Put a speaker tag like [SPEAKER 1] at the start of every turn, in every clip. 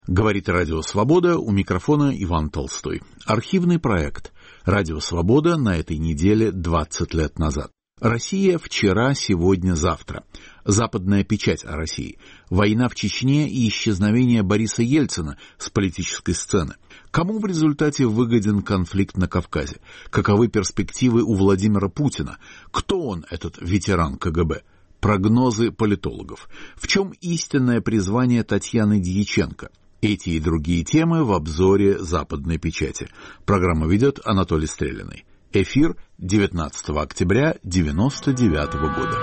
[SPEAKER 1] Говорит Радио Свобода, у микрофона Иван Толстой. Архивный проект Радио Свобода на этой неделе 20 лет назад. Россия вчера, сегодня, завтра. Западная печать о России. Война в Чечне и исчезновение Бориса Ельцина с политической сцены. Кому в результате выгоден конфликт на Кавказе? Каковы перспективы у Владимира Путина? Кто он, этот ветеран КГБ? Прогнозы политологов. В чем истинное призвание Татьяны Дьяченко? Эти и другие темы в обзоре западной печати. Программу ведет Анатолий Стрелянный. Эфир 19 октября 1999 года.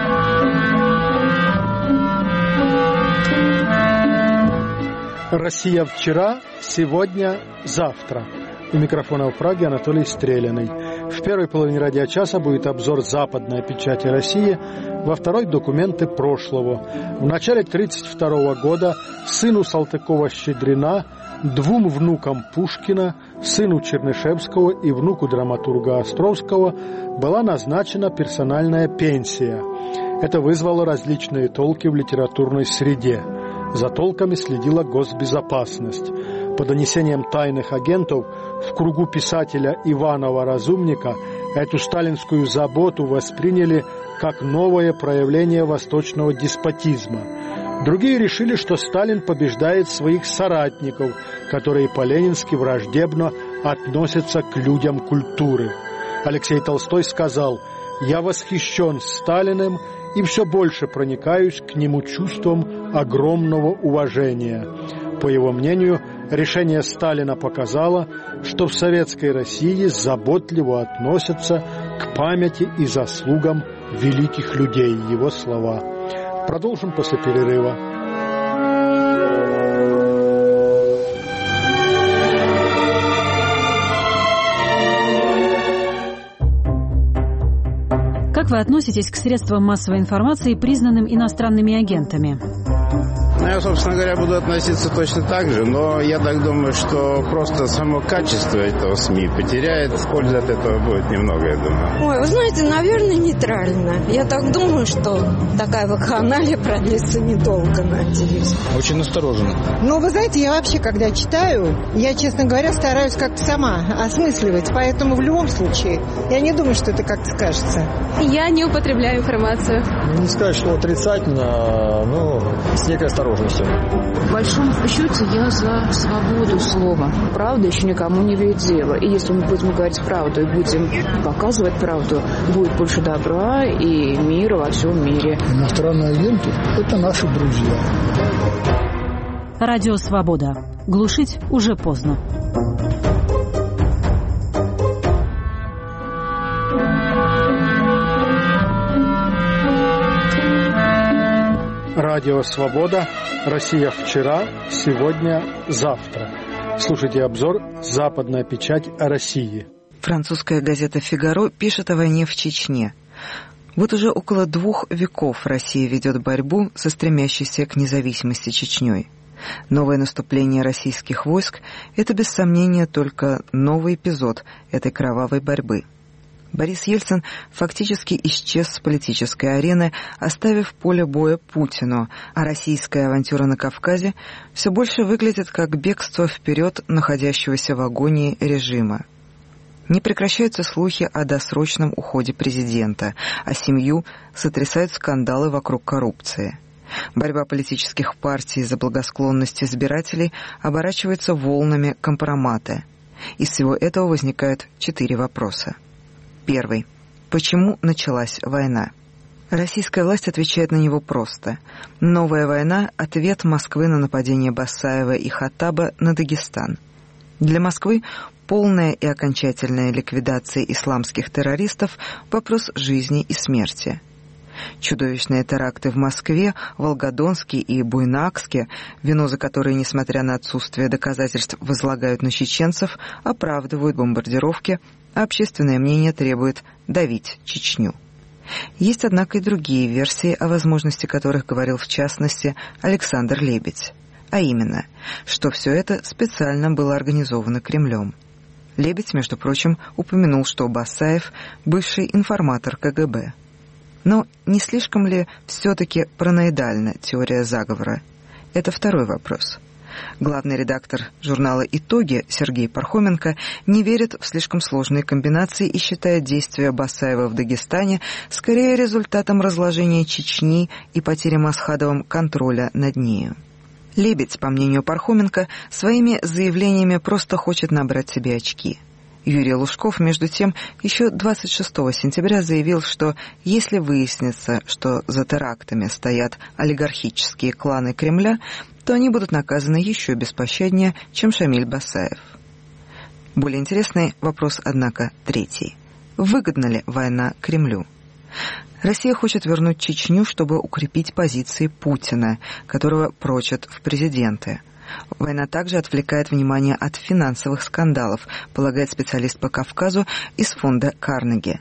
[SPEAKER 2] Россия вчера, сегодня, завтра. У микрофона в Праге Анатолий Стрелянный. В первой половине радиочаса будет обзор западной печати России, во второй – документы прошлого. В начале 1932 года сыну Салтыкова-Щедрина, двум внукам Пушкина, сыну Чернышевского и внуку драматурга Островского была назначена персональная пенсия. Это вызвало различные толки в литературной среде. За толками следила госбезопасность. По донесениям тайных агентов, в кругу писателя Иванова Разумника эту сталинскую заботу восприняли как новое проявление восточного деспотизма. Другие решили, что Сталин побеждает своих соратников, которые по-ленински враждебно относятся к людям культуры. Алексей Толстой сказал: «Я восхищен Сталиным и все больше проникаюсь к нему чувством огромного уважения». По его мнению, решение Сталина показало, что в советской России заботливо относятся к памяти и заслугам великих людей. Его слова. Продолжим после перерыва.
[SPEAKER 3] Как вы относитесь к средствам массовой информации, признанным иностранными агентами?
[SPEAKER 4] Я, собственно говоря, буду относиться точно так же, но я так думаю, что просто само качество этого СМИ потеряет, пользы от этого будет немного, я думаю.
[SPEAKER 5] Ой, вы знаете, наверное, нейтрально. Я так думаю, что такая вакханалия продлится недолго, надеюсь.
[SPEAKER 6] Очень осторожно.
[SPEAKER 7] Ну, вы знаете, я вообще, когда читаю, я, честно говоря, стараюсь как-то сама осмысливать, поэтому в любом случае я не думаю, что это как-то скажется.
[SPEAKER 8] Я не употребляю информацию.
[SPEAKER 6] Не сказать, что отрицательно, но с некой осторожностью.
[SPEAKER 9] В большом счете я за свободу слова. Правда еще никому не вредит дело. И если мы будем говорить правду и будем показывать правду, будет больше добра и мира во всем мире.
[SPEAKER 10] Иностранные агенты – это наши друзья.
[SPEAKER 3] Радио Свобода. Глушить уже поздно.
[SPEAKER 2] Радио Свобода. Россия вчера, сегодня, завтра. Слушайте обзор «Западная печать о России».
[SPEAKER 11] Французская газета «Фигаро» пишет о войне в Чечне. Вот уже около 2 веков Россия ведет борьбу со стремящейся к независимости Чечней. Новое наступление российских войск – это без сомнения только новый эпизод этой кровавой борьбы. Борис Ельцин фактически исчез с политической арены, оставив поле боя Путину, а российская авантюра на Кавказе все больше выглядит как бегство вперед находящегося в агонии режима. Не прекращаются слухи о досрочном уходе президента, а семью сотрясают скандалы вокруг коррупции. Борьба политических партий за благосклонность избирателей оборачивается волнами компромата. Из всего этого возникают 4 вопроса. Первый. Почему началась война? Российская власть отвечает на него просто. Новая война – ответ Москвы на нападение Басаева и Хаттаба на Дагестан. Для Москвы полная и окончательная ликвидация исламских террористов – вопрос жизни и смерти. Чудовищные теракты в Москве, Волгодонске и Буйнакске, вину за которые, несмотря на отсутствие доказательств, возлагают на чеченцев, оправдывают бомбардировки, а общественное мнение требует давить Чечню. Есть, однако, и другие версии, о возможности которых говорил в частности Александр Лебедь. А именно, что все это специально было организовано Кремлем. Лебедь, между прочим, упомянул, что Басаев – бывший информатор КГБ. Но не слишком ли все-таки параноидальна теория заговора? Это второй вопрос. Главный редактор журнала «Итоги» Сергей Пархоменко не верит в слишком сложные комбинации и считает действия Басаева в Дагестане скорее результатом разложения Чечни и потери Масхадовым контроля над нею. Лебедь, по мнению Пархоменко, своими заявлениями просто хочет набрать себе очки. Юрий Лужков, между тем, еще 26 сентября заявил, что если выяснится, что за терактами стоят олигархические кланы Кремля, то они будут наказаны еще беспощаднее, чем Шамиль Басаев. Более интересный вопрос, однако, третий. Выгодна ли война Кремлю? Россия хочет вернуть Чечню, чтобы укрепить позиции Путина, которого прочат в президенты. Война также отвлекает внимание от финансовых скандалов, полагает специалист по Кавказу из фонда Карнеги.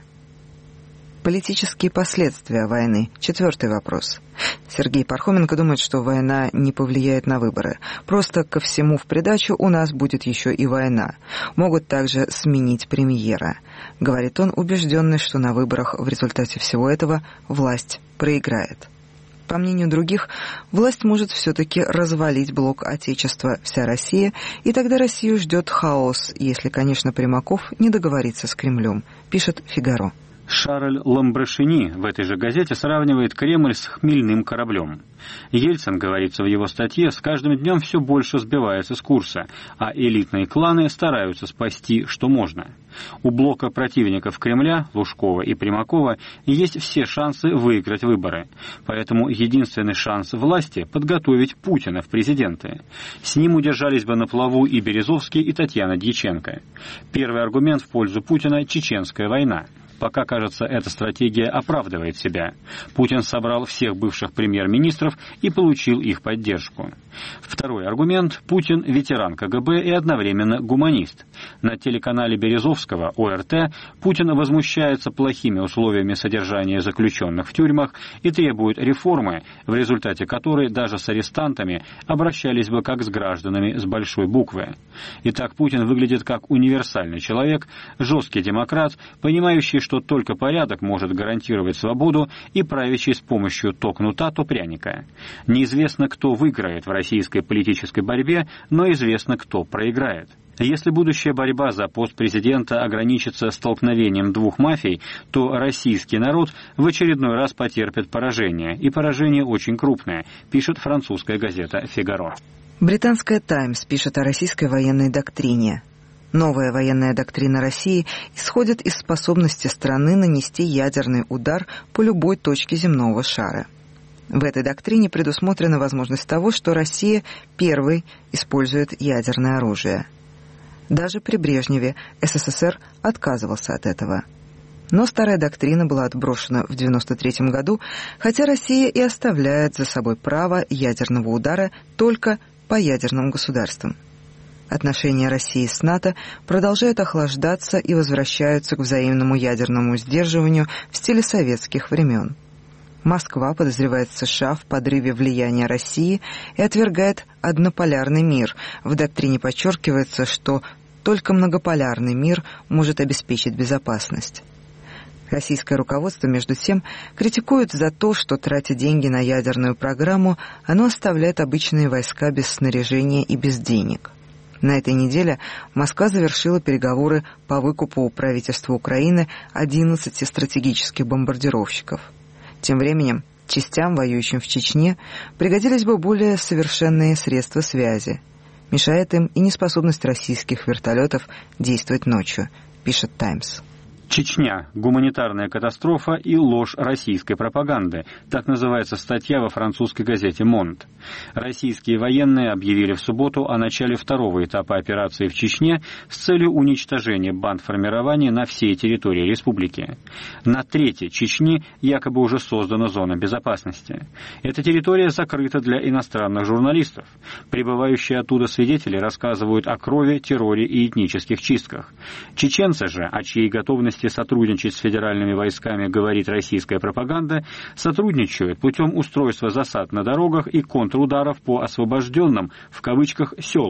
[SPEAKER 11] Политические последствия войны. Четвертый вопрос. Сергей Пархоменко думает, что война не повлияет на выборы. Просто ко всему в придачу у нас будет еще и война. Могут также сменить премьера. Говорит он, убежденный, что на выборах в результате всего этого власть проиграет. По мнению других, власть может все-таки развалить блок Отечества «Вся Россия», и тогда Россию ждет хаос, если, конечно, Примаков не договорится с Кремлем, пишет «Фигаро».
[SPEAKER 12] Шарль Ламброшини в этой же газете сравнивает Кремль с хмельным кораблем. Ельцин, говорится в его статье, с каждым днем все больше сбивается с курса, а элитные кланы стараются спасти, что можно. У блока противников Кремля, Лужкова и Примакова, есть все шансы выиграть выборы. Поэтому единственный шанс власти – подготовить Путина в президенты. С ним удержались бы на плаву и Березовский, и Татьяна Дьяченко. Первый аргумент в пользу Путина – чеченская война. Пока, кажется, эта стратегия оправдывает себя. Путин собрал всех бывших премьер-министров и получил их поддержку. Второй аргумент – Путин – ветеран КГБ и одновременно гуманист. На телеканале Березовского, ОРТ, Путин возмущается плохими условиями содержания заключенных в тюрьмах и требует реформы, в результате которой даже с арестантами обращались бы как с гражданами с большой буквы. Итак, Путин выглядит как универсальный человек, жесткий демократ, понимающий, что только порядок может гарантировать свободу и правящий с помощью то кнута, то пряника. Неизвестно, кто выиграет в российской политической борьбе, но известно, кто проиграет. Если будущая борьба за пост президента ограничится столкновением двух мафий, то российский народ в очередной раз потерпит поражение, и поражение очень крупное, пишет французская газета «Фигаро».
[SPEAKER 11] Британская «Таймс» пишет о российской военной доктрине. Новая военная доктрина России исходит из способности страны нанести ядерный удар по любой точке земного шара. В этой доктрине предусмотрена возможность того, что Россия первой использует ядерное оружие. Даже при Брежневе СССР отказывался от этого. Но старая доктрина была отброшена в 1993 году, хотя Россия и оставляет за собой право ядерного удара только по ядерным государствам. Отношения России с НАТО продолжают охлаждаться и возвращаются к взаимному ядерному сдерживанию в стиле советских времен. Москва подозревает США в подрыве влияния России и отвергает однополярный мир. В доктрине подчеркивается, что только многополярный мир может обеспечить безопасность. Российское руководство, между тем, критикует за то, что, тратя деньги на ядерную программу, оно оставляет обычные войска без снаряжения и без денег. На этой неделе Москва завершила переговоры по выкупу у правительства Украины 11 стратегических бомбардировщиков. Тем временем частям, воюющим в Чечне, пригодились бы более совершенные средства связи. Мешает им и неспособность российских вертолетов действовать ночью, пишет «Таймс».
[SPEAKER 12] Чечня – гуманитарная катастрофа и ложь российской пропаганды. Так называется статья во французской газете «Монт». Российские военные объявили в субботу о начале второго этапа операции в Чечне с целью уничтожения бандформирования на всей территории республики. На трети Чечни якобы уже создана зона безопасности. Эта территория закрыта для иностранных журналистов. Прибывающие оттуда свидетели рассказывают о крови, терроре и этнических чистках. Чеченцы же, о чьей готовности сотрудничать с федеральными войсками говорит российская пропаганда, сотрудничают путем устройства засад на дорогах и контрударов по освобожденным, в кавычках, селам.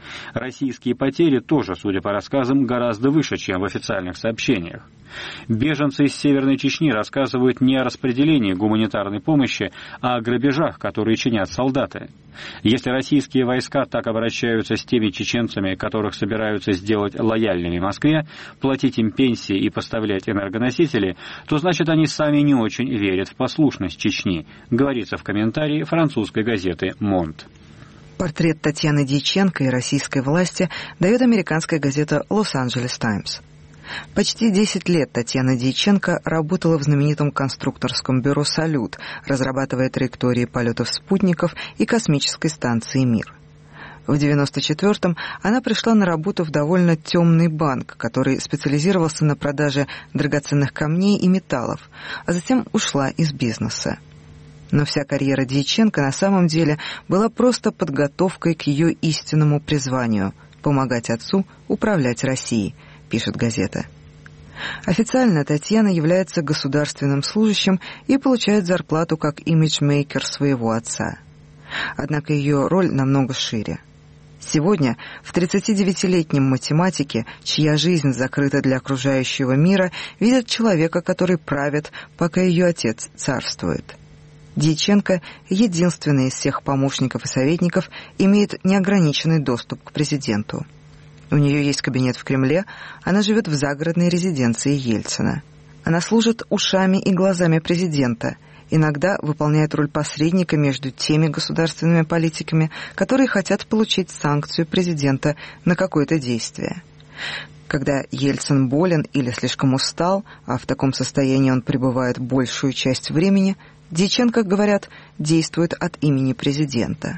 [SPEAKER 12] Российские потери тоже, судя по рассказам, гораздо выше, чем в официальных сообщениях. Беженцы из Северной Чечни рассказывают не о распределении гуманитарной помощи, а о грабежах, которые чинят солдаты. Если российские войска так обращаются с теми чеченцами, которых собираются сделать лояльными Москве, платить им пенсии и поставлять энергоносители, то значит они сами не очень верят в послушность Чечни, говорится в комментарии французской газеты «Монт».
[SPEAKER 11] Портрет Татьяны Дьяченко и российской власти дает американская газета «Лос-Анджелес Таймс». Почти 10 лет Татьяна Дьяченко работала в знаменитом конструкторском бюро «Салют», разрабатывая траектории полетов спутников и космической станции «Мир». В 1994-м она пришла на работу в довольно темный банк, который специализировался на продаже драгоценных камней и металлов, а затем ушла из бизнеса. Но вся карьера Дьяченко на самом деле была просто подготовкой к ее истинному призванию – помогать отцу управлять Россией, пишет газета. Официально Татьяна является государственным служащим и получает зарплату как имиджмейкер своего отца. Однако ее роль намного шире. Сегодня в 39-летнем математике, чья жизнь закрыта для окружающего мира, видят человека, который правит, пока ее отец царствует. Дьяченко, единственный из всех помощников и советников, имеет неограниченный доступ к президенту. У нее есть кабинет в Кремле, она живет в загородной резиденции Ельцина. Она служит ушами и глазами президента, иногда выполняет роль посредника между теми государственными политиками, которые хотят получить санкцию президента на какое-то действие. Когда Ельцин болен или слишком устал, а в таком состоянии он пребывает большую часть времени, Дьяченко, говорят, действует от имени президента.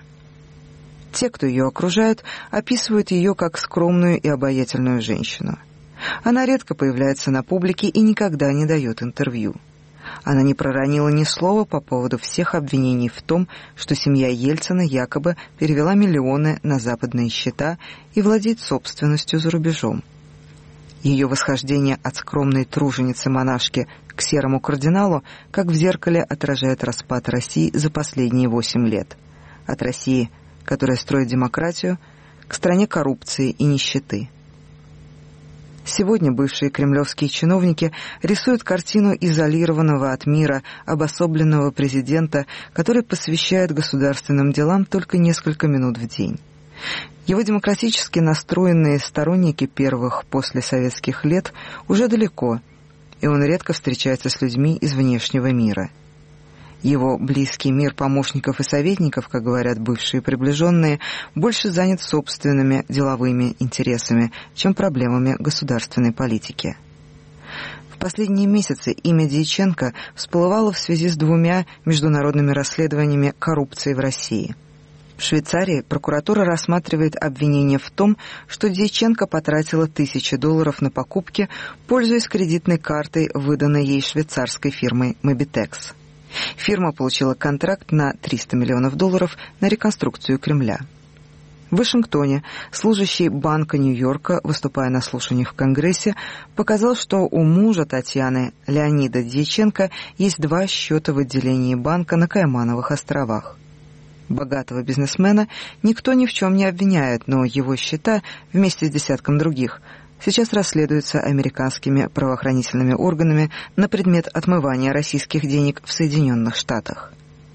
[SPEAKER 11] Те, кто ее окружают, описывают ее как скромную и обаятельную женщину. Она редко появляется на публике и никогда не дает интервью. Она не проронила ни слова по поводу всех обвинений в том, что семья Ельцина якобы перевела миллионы на западные счета и владеет собственностью за рубежом. Ее восхождение от скромной труженицы-монашки к серому кардиналу, как в зеркале, отражает распад России за последние 8 лет. От России, которая строит демократию, к стране коррупции и нищеты. Сегодня бывшие кремлевские чиновники рисуют картину изолированного от мира, обособленного президента, который посвящает государственным делам только несколько минут в день. Его демократически настроенные сторонники первых послесоветских лет уже далеко, и он редко встречается с людьми из внешнего мира. Его близкий мир помощников и советников, как говорят бывшие приближенные, больше занят собственными деловыми интересами, чем проблемами государственной политики. В последние месяцы имя Дьяченко всплывало в связи с 2 международными расследованиями коррупции в России. В Швейцарии прокуратура рассматривает обвинение в том, что Дьяченко потратила $1000 на покупки, пользуясь кредитной картой, выданной ей швейцарской фирмой Mobitex. Фирма получила контракт на $300 миллионов на реконструкцию Кремля. В Вашингтоне служащий Банка Нью-Йорка, выступая на слушаниях в Конгрессе, показал, что у мужа Татьяны, Леонида Дьяченко, есть 2 счета в отделении банка на Каймановых островах. Богатого бизнесмена никто ни в чем не обвиняет, но его счета, вместе с десятком других, сейчас расследуются американскими правоохранительными органами на предмет отмывания российских денег в Соединенных Штатах.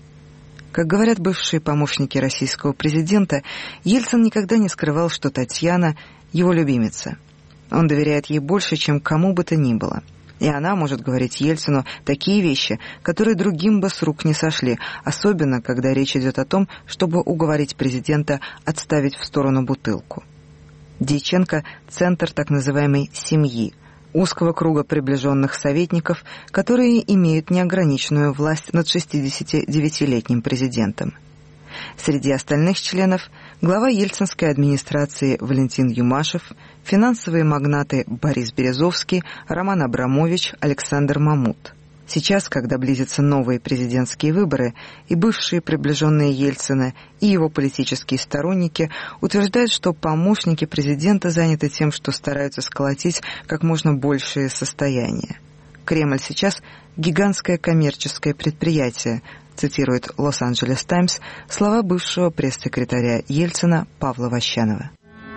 [SPEAKER 11] Как говорят бывшие помощники российского президента, Ельцин никогда не скрывал, что Татьяна – его любимица. Он доверяет ей больше, чем кому бы то ни было. И она может говорить Ельцину такие вещи, которые другим бы с рук не сошли, особенно когда речь идет о том, чтобы уговорить президента отставить в сторону бутылку. Дьяченко – центр так называемой «семьи», узкого круга приближенных советников, которые имеют неограниченную власть над 69-летним президентом. Среди остальных членов – глава ельцинской администрации Валентин Юмашев, финансовые магнаты Борис Березовский, Роман Абрамович, Александр Мамут. Сейчас, когда близятся новые президентские выборы, и бывшие приближенные Ельцина, и его политические сторонники утверждают, что помощники президента заняты тем, что стараются сколотить как можно большее состояние. Кремль сейчас – гигантское коммерческое предприятие, цитирует «Лос-Анджелес Таймс» слова бывшего пресс-секретаря Ельцина Павла Ващанова.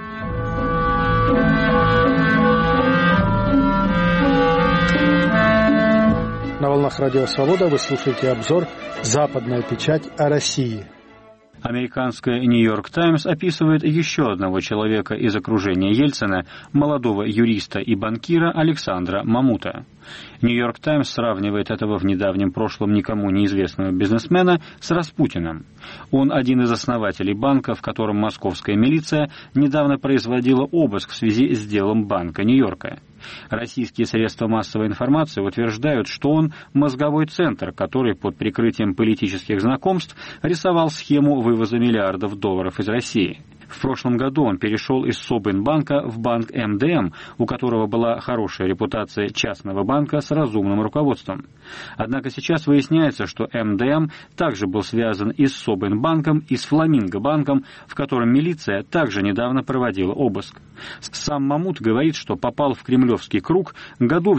[SPEAKER 2] На волнах Радио Свобода вы слушаете обзор «Западная печать о России».
[SPEAKER 12] Американская «Нью-Йорк Таймс» описывает еще одного человека из окружения Ельцина, молодого юриста и банкира Александра Мамута. «Нью-Йорк Таймс» сравнивает этого в недавнем прошлом никому неизвестного бизнесмена с Распутиным. Он один из основателей банка, в котором московская милиция недавно производила обыск в связи с делом Банка Нью-Йорка. Российские средства массовой информации утверждают, что он мозговой центр, который под прикрытием политических знакомств рисовал схему вывоза миллиардов долларов из России. В прошлом году он перешел из Собинбанка в банк МДМ, у которого была хорошая репутация частного банка с разумным руководством. Однако сейчас выясняется, что МДМ также был связан и с Собинбанком, и с Фламинго-банком, в котором милиция также недавно проводила обыск. Сам Мамут говорит, что попал в кремлевский круг году в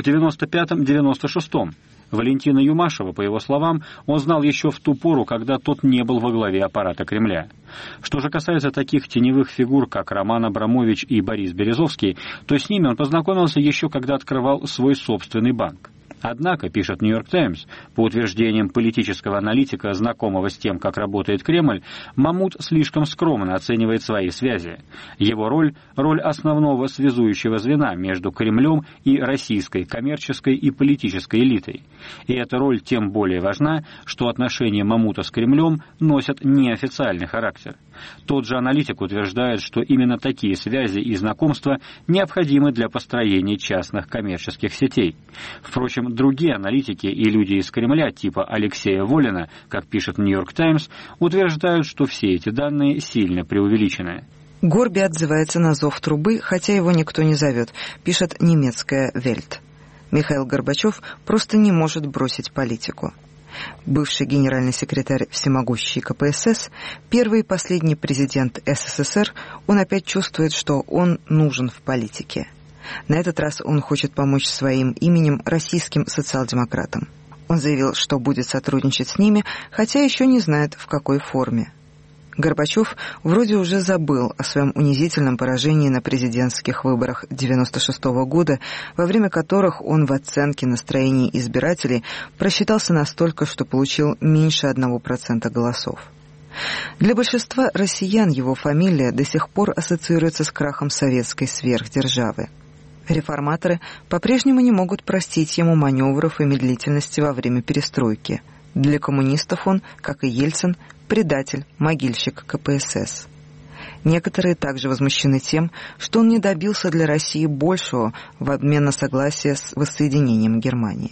[SPEAKER 12] 95-96. Валентина Юмашева, по его словам, он знал еще в ту пору, когда тот не был во главе аппарата Кремля. Что же касается таких теневых фигур, как Роман Абрамович и Борис Березовский, то с ними он познакомился еще когда открывал свой собственный банк. Однако, пишет «Нью-Йорк Таймс», по утверждениям политического аналитика, знакомого с тем, как работает Кремль, Мамут слишком скромно оценивает свои связи. Его роль – роль основного связующего звена между Кремлем и российской коммерческой и политической элитой. И эта роль тем более важна, что отношения Мамута с Кремлем носят неофициальный характер. Тот же аналитик утверждает, что именно такие связи и знакомства необходимы для построения частных коммерческих сетей. Впрочем, другие аналитики и люди из Кремля типа Алексея Волина, как пишет «Нью-Йорк Таймс», утверждают, что все эти данные сильно преувеличены.
[SPEAKER 11] Горби отзывается на зов трубы, хотя его никто не зовет, пишет немецкая «Вельт». Михаил Горбачев просто не может бросить политику. Бывший генеральный секретарь всемогущей КПСС, первый и последний президент СССР, он опять чувствует, что он нужен в политике. На этот раз он хочет помочь своим именем российским социал-демократам. Он заявил, что будет сотрудничать с ними, хотя еще не знает, в какой форме. Горбачев вроде уже забыл о своем унизительном поражении на президентских выборах 1996 года, во время которых он в оценке настроений избирателей просчитался настолько, что получил меньше 1% голосов. Для большинства россиян его фамилия до сих пор ассоциируется с крахом советской сверхдержавы. Реформаторы по-прежнему не могут простить ему маневров и медлительности во время перестройки. Для коммунистов он, как и Ельцин, предатель, могильщик КПСС. Некоторые также возмущены тем, что он не добился для России большего в обмен на согласие с воссоединением Германии.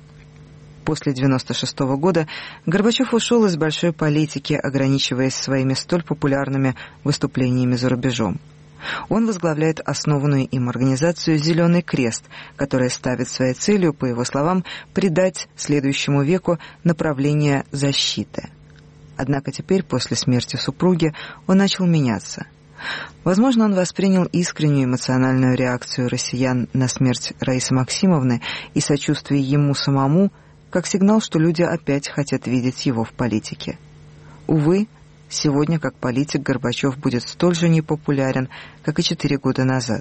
[SPEAKER 11] После 1996 года Горбачев ушел из большой политики, ограничиваясь своими столь популярными выступлениями за рубежом. Он возглавляет основанную им организацию «Зеленый крест», которая ставит своей целью, по его словам, придать следующему веку направление защиты. Однако теперь, после смерти супруги, он начал меняться. Возможно, он воспринял искреннюю эмоциональную реакцию россиян на смерть Раисы Максимовны и сочувствие ему самому как сигнал, что люди опять хотят видеть его в политике. Увы, сегодня как политик Горбачев будет столь же непопулярен, как и 4 года назад.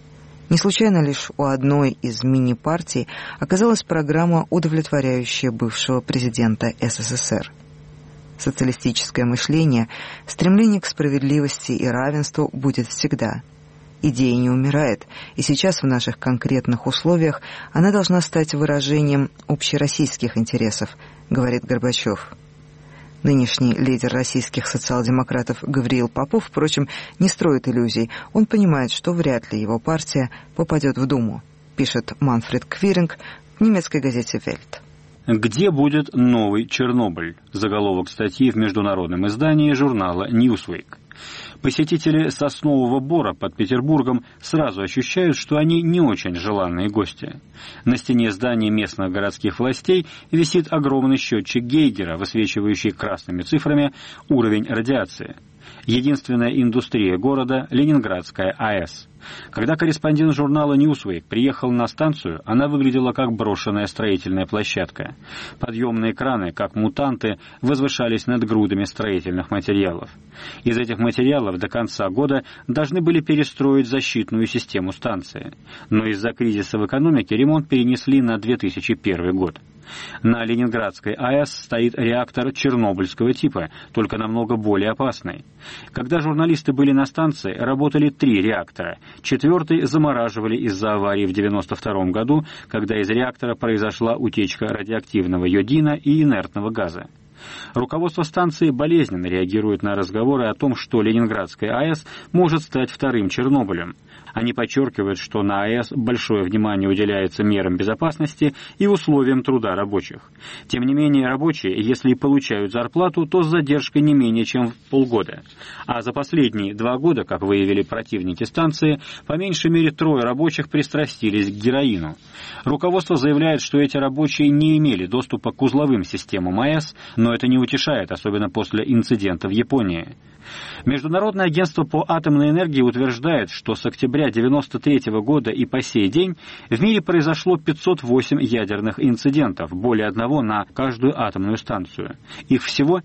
[SPEAKER 11] Не случайно лишь у одной из мини-партий оказалась программа, удовлетворяющая бывшего президента СССР. Социалистическое мышление, стремление к справедливости и равенству будет всегда. Идея не умирает, и сейчас в наших конкретных условиях она должна стать выражением общероссийских интересов, говорит Горбачев. Нынешний лидер российских социал-демократов Гавриил Попов, впрочем, не строит иллюзий. Он понимает, что вряд ли его партия попадет в Думу, пишет Манфред Квиринг в немецкой газете «Вельт».
[SPEAKER 12] «Где будет новый Чернобыль?» Заголовок статьи в международном издании журнала «Ньюсвик». Посетители Соснового Бора под Петербургом сразу ощущают, что они не очень желанные гости. На стене здания местных городских властей висит огромный счетчик Гейгера, высвечивающий красными цифрами уровень радиации. Единственная индустрия города – Ленинградская АЭС. Когда корреспондент журнала «Ньюсвик» приехал на станцию, она выглядела как брошенная строительная площадка. Подъемные краны, как мутанты, возвышались над грудами строительных материалов. Из этих материалов до конца года должны были перестроить защитную систему станции. Но из-за кризиса в экономике ремонт перенесли на 2001 год. На Ленинградской АЭС стоит реактор чернобыльского типа, только намного более опасный. Когда журналисты были на станции, работали 3 реактора. 4-й замораживали из-за аварии в 1992 году, когда из реактора произошла утечка радиоактивного йодина и инертного газа. Руководство станции болезненно реагирует на разговоры о том, что Ленинградская АЭС может стать вторым Чернобылем. Они подчеркивают, что на АЭС большое внимание уделяется мерам безопасности и условиям труда рабочих. Тем не менее, рабочие, если и получают зарплату, то с задержкой не менее чем в полгода. А за последние 2 года, как выявили противники станции, по меньшей мере 3 рабочих пристрастились к героину. Руководство заявляет, что эти рабочие не имели доступа к узловым системам АЭС, но это не утешает, особенно после инцидента в Японии. Международное агентство по атомной энергии утверждает, что с октября 1993 года и по сей день в мире произошло 508 ядерных инцидентов, более 1 на каждую атомную станцию. Их всего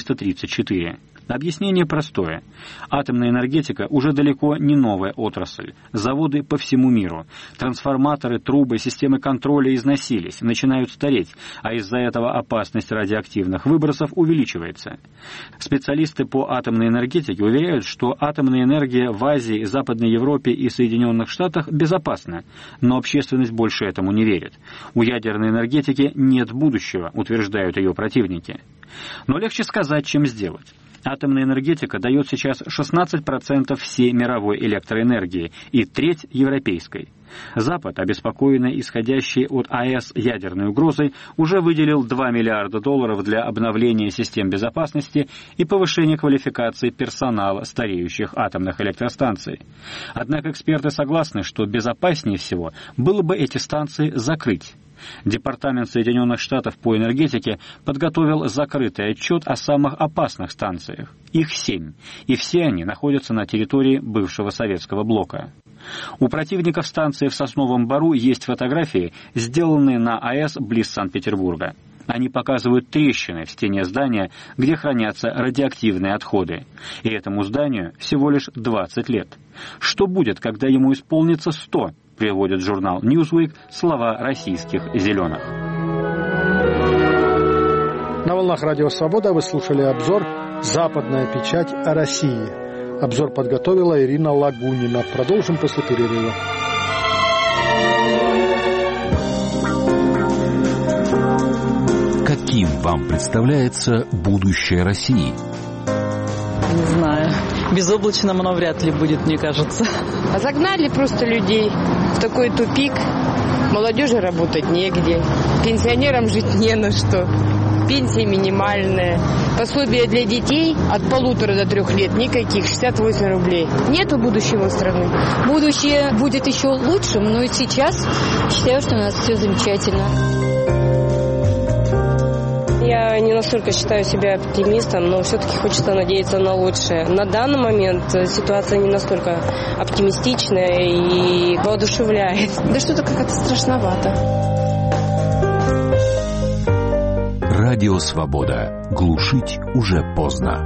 [SPEAKER 12] 434. Объяснение простое. Атомная энергетика уже далеко не новая отрасль. Заводы по всему миру. Трансформаторы, трубы, системы контроля износились, начинают стареть, а из-за этого опасность радиоактивных выбросов увеличивается. Специалисты по атомной энергетике уверяют, что атомная энергия в Азии, Западной Европе и Соединенных Штатах безопасна, но общественность больше этому не верит. У ядерной энергетики нет будущего, утверждают ее противники. Но легче сказать, чем сделать. Атомная энергетика дает сейчас 16% всей мировой электроэнергии и треть европейской. Запад, обеспокоенный исходящей от АЭС ядерной угрозой, уже выделил $2 миллиарда для обновления систем безопасности и повышения квалификации персонала стареющих атомных электростанций. Однако эксперты согласны, что безопаснее всего было бы эти станции закрыть. Департамент Соединенных Штатов по энергетике подготовил закрытый отчет о самых опасных станциях. Их 7, и все они находятся на территории бывшего советского блока. У противников станции в Сосновом Бору есть фотографии, сделанные на АЭС близ Санкт-Петербурга. Они показывают трещины в стене здания, где хранятся радиоактивные отходы. И этому зданию всего лишь 20 лет. Что будет, когда ему исполнится 100? Приводит журнал Newsweek слова российских «зеленых».
[SPEAKER 2] На волнах Радио Свобода вы слушали обзор «Западная печать о России». Обзор подготовила Ирина Лагунина. Продолжим после перерыва.
[SPEAKER 13] Каким вам представляется будущее России?
[SPEAKER 14] Не знаю. Безоблачным оно вряд ли будет, мне кажется.
[SPEAKER 15] А загнали просто людей в такой тупик. Молодежи работать негде. Пенсионерам жить не на что. Пенсия минимальная. Пособие для детей от 1,5 до 3 лет никаких, 68 рублей. Нету будущего страны.
[SPEAKER 16] Будущее будет еще лучшим, но и сейчас считаю, что у нас все замечательно.
[SPEAKER 17] Я не настолько считаю себя оптимистом, но все-таки хочется надеяться на лучшее. На данный момент ситуация не настолько оптимистичная и воодушевляет.
[SPEAKER 18] Да что-то как-то страшновато.
[SPEAKER 13] Радио Свобода. Глушить уже поздно.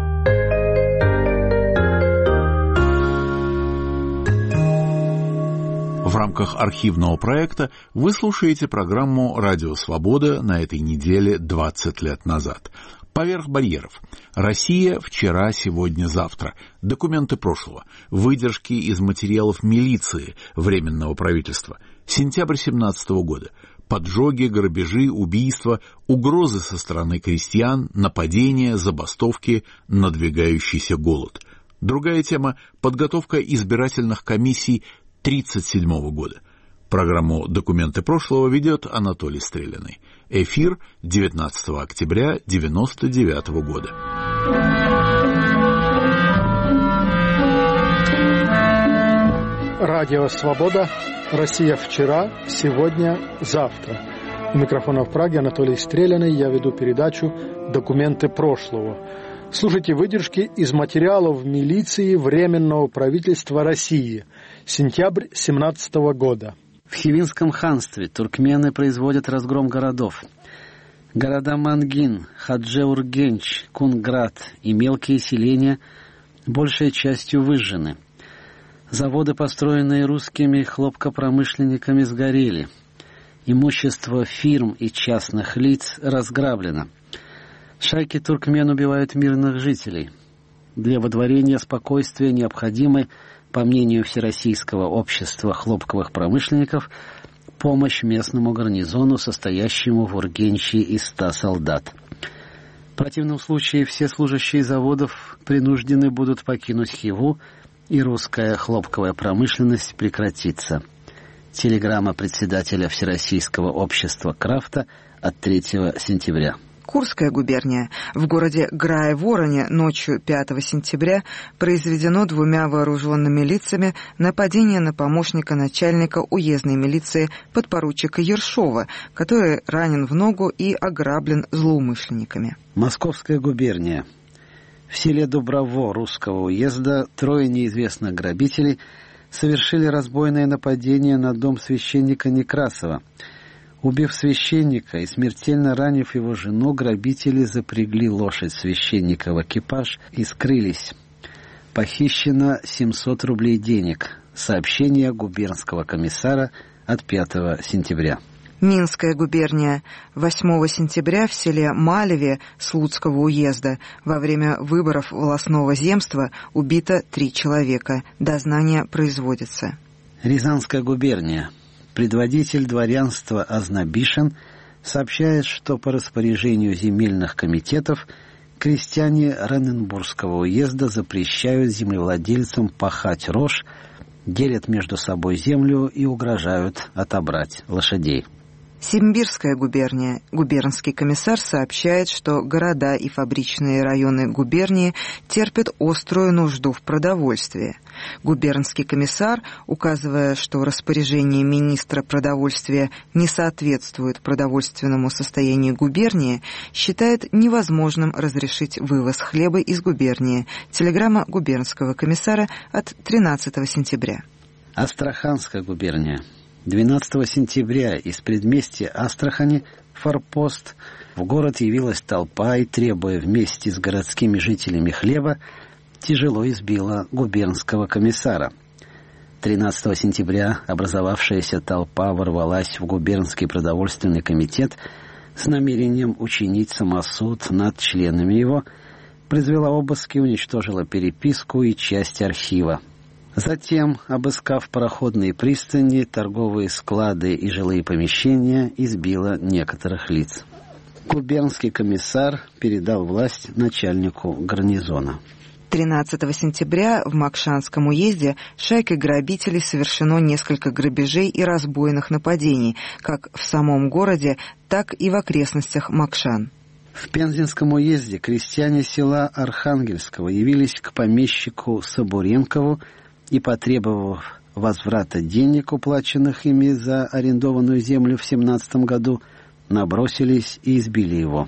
[SPEAKER 1] В рамках архивного проекта вы слушаете программу «Радио Свобода» на этой неделе 20 лет назад. Поверх барьеров. Россия вчера, сегодня, завтра. Документы прошлого. Выдержки из материалов милиции Временного правительства. Сентябрь 1917 года. Поджоги, грабежи, убийства, угрозы со стороны крестьян, нападения, забастовки, надвигающийся голод. Другая тема – подготовка избирательных комиссий 1937 года. Программу «Документы прошлого» ведет Анатолий Стрелянный. Эфир 19 октября 1999 года.
[SPEAKER 2] Радио «Свобода». Россия вчера, сегодня, завтра. У микрофона в Праге Анатолий Стрелянный. Я веду передачу «Документы прошлого». Слушайте выдержки из материалов милиции Временного правительства России. Сентябрь 1917 года.
[SPEAKER 19] В Хивинском ханстве туркмены производят разгром городов. Города Мангин, Хаджи-Ургенч, Кунград и мелкие селения большей частью выжжены. Заводы, построенные русскими хлопкопромышленниками, сгорели. Имущество фирм и частных лиц разграблено. Шайки туркмен убивают мирных жителей. Для водворения спокойствия необходимы, по мнению Всероссийского общества хлопковых промышленников, помощь местному гарнизону, состоящему в Ургенче из 100 солдат. В противном случае все служащие заводов принуждены будут покинуть Хиву, и русская хлопковая промышленность прекратится. Телеграмма председателя Всероссийского общества Крафта от 3 сентября.
[SPEAKER 11] Курская губерния. В городе Грае-Вороне ночью 5 сентября произведено 2 вооруженными лицами нападение на помощника начальника уездной милиции подпоручика Ершова, который ранен в ногу и ограблен злоумышленниками.
[SPEAKER 19] Московская губерния. В селе Дуброво Русского уезда 3 неизвестных грабителей совершили разбойное нападение на дом священника Некрасова. Убив священника и смертельно ранив его жену, грабители запрягли лошадь священника в экипаж и скрылись. Похищено 700 рублей денег. Сообщение губернского комиссара от 5 сентября.
[SPEAKER 11] Минская губерния. 8 сентября в селе Малеве Слуцкого уезда во время выборов волостного земства убито 3 человека. Дознание производится.
[SPEAKER 19] Рязанская губерния. Предводитель дворянства Азнабишин сообщает, что по распоряжению земельных комитетов крестьяне Рененбургского уезда запрещают землевладельцам пахать рожь, делят между собой землю и угрожают отобрать лошадей.
[SPEAKER 11] Симбирская губерния. Губернский комиссар сообщает, что города и фабричные районы губернии терпят острую нужду в продовольствии. Губернский комиссар, указывая, что распоряжение министра продовольствия не соответствует продовольственному состоянию губернии, считает невозможным разрешить вывоз хлеба из губернии. Телеграмма губернского комиссара от 13 сентября.
[SPEAKER 19] Астраханская губерния. 12 сентября из предместья Астрахани, форпост, в город явилась толпа и, требуя вместе с городскими жителями хлеба, тяжело избила губернского комиссара. 13 сентября образовавшаяся толпа ворвалась в губернский продовольственный комитет с намерением учинить самосуд над членами его, произвела обыски, уничтожила переписку и часть архива. Затем, обыскав пароходные пристани, торговые склады и жилые помещения, избила некоторых лиц. Губернский комиссар передал власть начальнику гарнизона.
[SPEAKER 11] 13 сентября в Макшанском уезде шайкой грабителей совершено несколько грабежей и разбойных нападений, как в самом городе, так и в окрестностях Макшан.
[SPEAKER 19] В Пензенском уезде крестьяне села Архангельского явились к помещику Собуренкову и, потребовав возврата денег, уплаченных ими за арендованную землю в 17 году, набросились и избили его.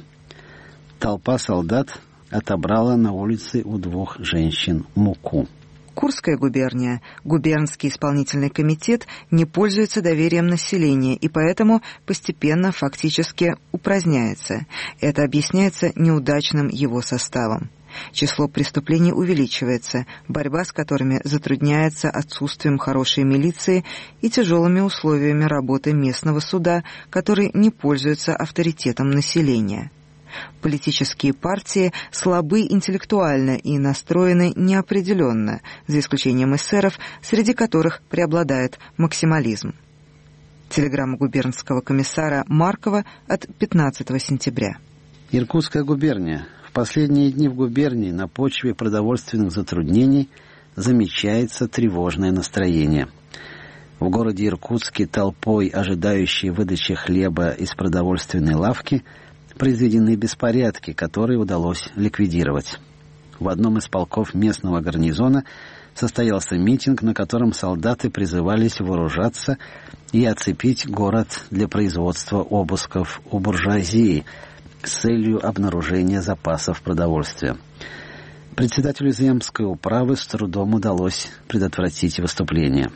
[SPEAKER 19] Толпа солдат отобрала на улице у 2 женщин муку.
[SPEAKER 11] Курская губерния. Губернский исполнительный комитет не пользуется доверием населения и поэтому постепенно фактически упраздняется. Это объясняется неудачным его составом. Число преступлений увеличивается, борьба с которыми затрудняется отсутствием хорошей милиции и тяжелыми условиями работы местного суда, который не пользуется авторитетом населения. Политические партии слабы интеллектуально и настроены неопределенно, за исключением эсеров, среди которых преобладает максимализм. Телеграмма губернского комиссара Маркова от 15 сентября.
[SPEAKER 19] Иркутская губерния. В последние дни в губернии на почве продовольственных затруднений замечается тревожное настроение. В городе Иркутске толпой, ожидающей выдачи хлеба из продовольственной лавки, произведены беспорядки, которые удалось ликвидировать. В одном из полков местного гарнизона состоялся митинг, на котором солдаты призывались вооружаться и оцепить город для производства обысков у буржуазии с целью обнаружения запасов продовольствия. Председателю земской управы с трудом удалось предотвратить выступление.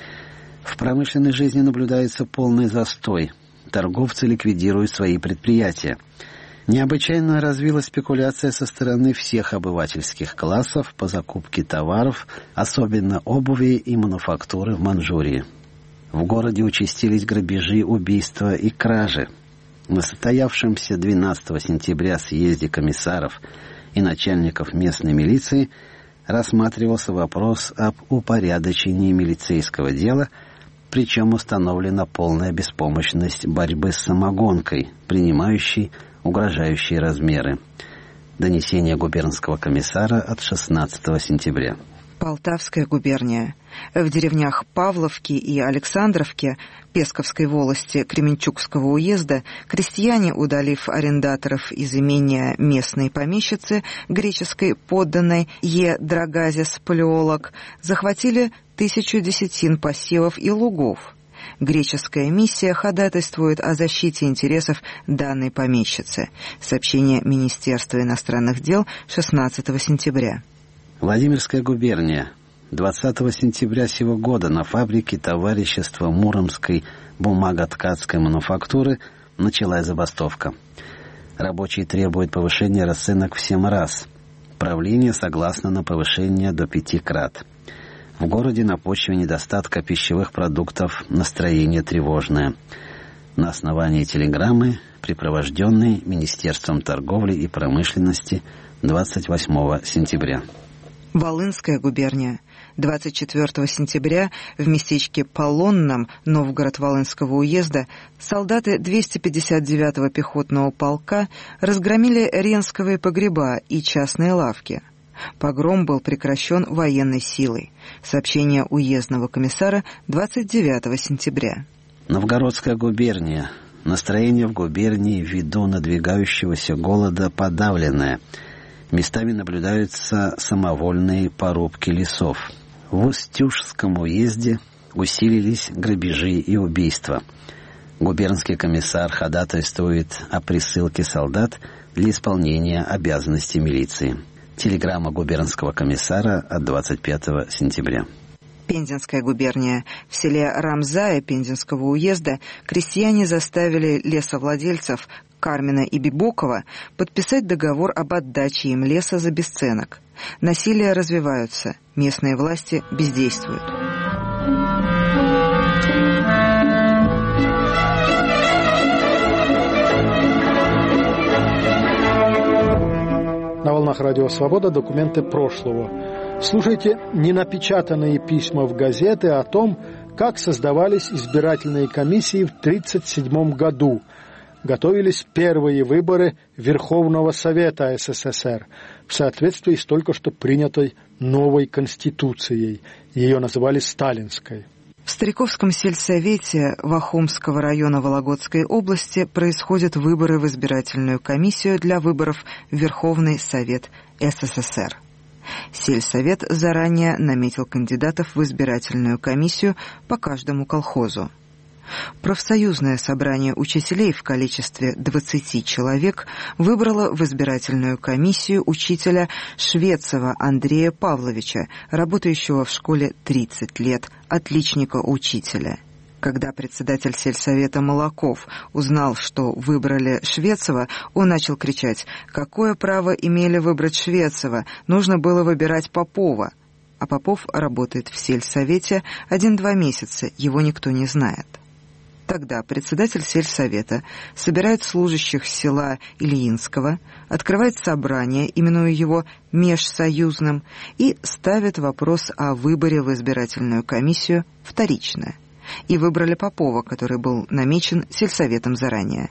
[SPEAKER 19] В промышленной жизни наблюдается полный застой. Торговцы ликвидируют свои предприятия. Необычайно развилась спекуляция со стороны всех обывательских классов по закупке товаров, особенно обуви и мануфактуры в Манчжурии. В городе участились грабежи, убийства и кражи. На состоявшемся 12 сентября съезде комиссаров и начальников местной милиции рассматривался вопрос об упорядочении милицейского дела, причем установлена полная беспомощность борьбы с самогонкой, принимающей угрожающие размеры. Донесение губернского комиссара от 16 сентября.
[SPEAKER 11] Полтавская губерния. В деревнях Павловке и Александровке Песковской волости Кременчугского уезда крестьяне, удалив арендаторов из имения местной помещицы, греческой подданной Е. Драгазис Палеолог, захватили 1000 десятин посевов и лугов. Греческая миссия ходатайствует о защите интересов данной помещицы. Сообщение Министерства иностранных дел 16 сентября.
[SPEAKER 19] Владимирская губерния. 20 сентября сего года на фабрике товарищества Муромской бумаготкацкой мануфактуры началась забастовка. Рабочие требуют повышения расценок в 7 раз. Правление согласно на повышение до 5 крат. В городе на почве недостатка пищевых продуктов настроение тревожное. На основании телеграммы, припровожденной Министерством торговли и промышленности 28 сентября.
[SPEAKER 11] Волынская губерния. 24 сентября в местечке Полонном Новгород-Волынского уезда солдаты 259-го пехотного полка разгромили ренсковые погреба и частные лавки. Погром был прекращен военной силой. Сообщение уездного комиссара 29 сентября.
[SPEAKER 19] Новгородская губерния. Настроение в губернии ввиду надвигающегося голода подавленное. Местами наблюдаются самовольные порубки лесов. В Устюжском уезде усилились грабежи и убийства. Губернский комиссар ходатайствует о присылке солдат для исполнения обязанностей милиции. Телеграмма губернского комиссара от 25 сентября.
[SPEAKER 11] Пензенская губерния. В селе Рамзая Пензенского уезда крестьяне заставили лесовладельцев Кармина и Бибокова подписать договор об отдаче им леса за бесценок. Насилия развиваются, местные власти бездействуют.
[SPEAKER 2] На волнах Радио Свобода документы прошлого. Слушайте ненапечатанные письма в газеты о том, как создавались избирательные комиссии в 1937 году. Готовились первые выборы Верховного Совета СССР в соответствии с только что принятой новой Конституцией. Ее называли Сталинской.
[SPEAKER 11] В Стариковском сельсовете Вахомского района Вологодской области происходят выборы в избирательную комиссию для выборов в Верховный Совет СССР. Сельсовет заранее наметил кандидатов в избирательную комиссию по каждому колхозу. Профсоюзное собрание учителей в количестве 20 человек выбрало в избирательную комиссию учителя Швецова Андрея Павловича, работающего в школе 30 лет, отличника-учителя. Когда председатель сельсовета Молоков узнал, что выбрали Швецова, он начал кричать: «Какое право имели выбрать Швецова? Нужно было выбирать Попова». А Попов работает в сельсовете 1-2 месяца, его никто не знает. Тогда председатель сельсовета собирает служащих села Ильинского, открывает собрание, именуя его межсоюзным, и ставит вопрос о выборе в избирательную комиссию вторично. И выбрали Попова, который был намечен сельсоветом заранее,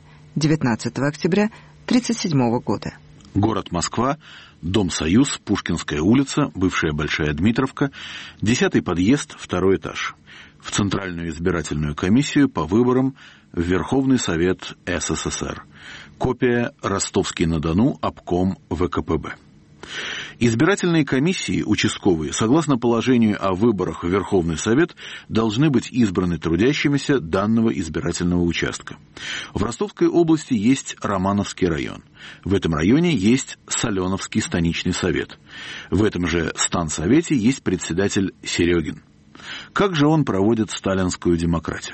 [SPEAKER 11] 19 октября 1937 года.
[SPEAKER 1] Город Москва, дом «Союз», Пушкинская улица, бывшая Большая Дмитровка, 10-й подъезд, 2-й этаж. В Центральную избирательную комиссию по выборам в Верховный Совет СССР. Копия Ростовский-на-Дону, обком ВКПБ. Избирательные комиссии, участковые, согласно положению о выборах в Верховный Совет, должны быть избраны трудящимися данного избирательного участка. В Ростовской области есть Романовский район. В этом районе есть Соленовский станичный совет. В этом же стансовете есть председатель Серегин. Как же он проводит сталинскую демократию?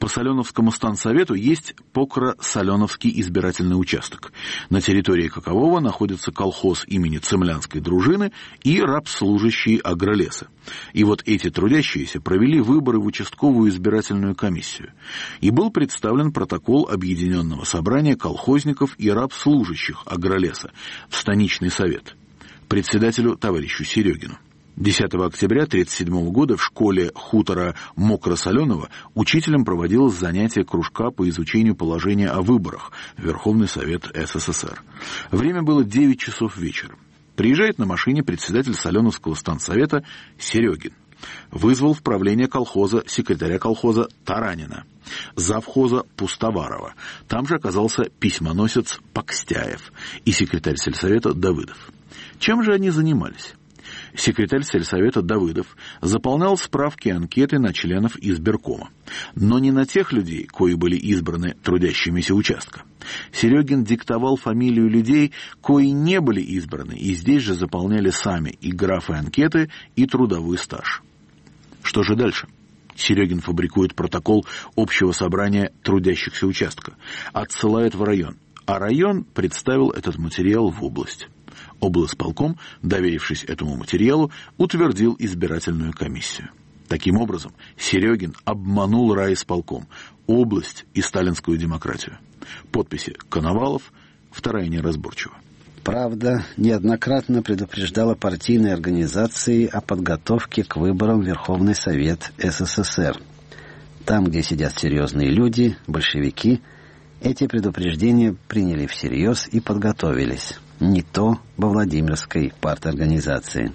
[SPEAKER 1] По Соленовскому стансовету есть Покро-Соленовский избирательный участок, на территории какового находится колхоз имени Цемлянской дружины и рабслужащие агролеса. И вот эти трудящиеся провели выборы в участковую избирательную комиссию. И был представлен протокол Объединенного собрания колхозников и рабслужащих агролеса в станичный совет председателю товарищу Серегину. 10 октября 1937 года в школе хутора Мокро-Соленого учителем проводилось занятие кружка по изучению положения о выборах в Верховный Совет СССР. Время было 9 часов вечера. Приезжает на машине председатель Соленовского стансовета Серегин. Вызвал в правление колхоза секретаря колхоза Таранина, завхоза Пустоварова. Там же оказался письмоносец Пакстяев и секретарь сельсовета Давыдов. Чем же они занимались? Секретарь сельсовета Давыдов заполнял справки и анкеты на членов избиркома, но не на тех людей, кои были избраны трудящимися участка. Серегин диктовал фамилию людей, кои не были избраны, и здесь же заполняли сами и графы анкеты, и трудовой стаж. Что же дальше? Серегин фабрикует протокол общего собрания трудящихся участка, отсылает в район, а район представил этот материал в область. Облсполком, доверившись этому материалу, утвердил избирательную комиссию. Таким образом, Серегин обманул райисполком, область и сталинскую демократию. Подписи Коновалов, вторая неразборчива.
[SPEAKER 19] «Правда» неоднократно предупреждала партийные организации о подготовке к выборам в Верховный Совет СССР. Там, где сидят серьезные люди, большевики, эти предупреждения приняли всерьез и подготовились. Не то во Владимирской парторганизации.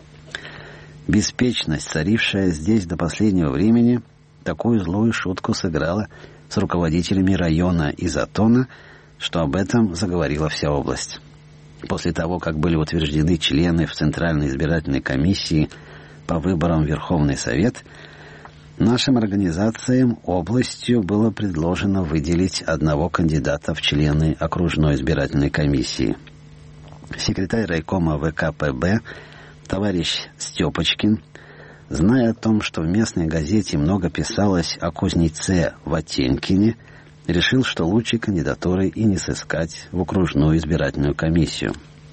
[SPEAKER 19] Беспечность, царившая здесь до последнего времени, такую злую шутку сыграла с руководителями района и затона, что об этом заговорила вся область. После того, как были утверждены члены в Центральной избирательной комиссии по выборам в Верховный Совет, нашим организациям областью было предложено выделить одного кандидата в члены окружной избирательной комиссии. Секретарь райкома ВКПБ товарищ Степочкин, зная о том, что в местной газете много писалось о кузнеце Ватенкине, решил, что лучшей кандидатуры и не сыскать в окружную избирательную комиссию.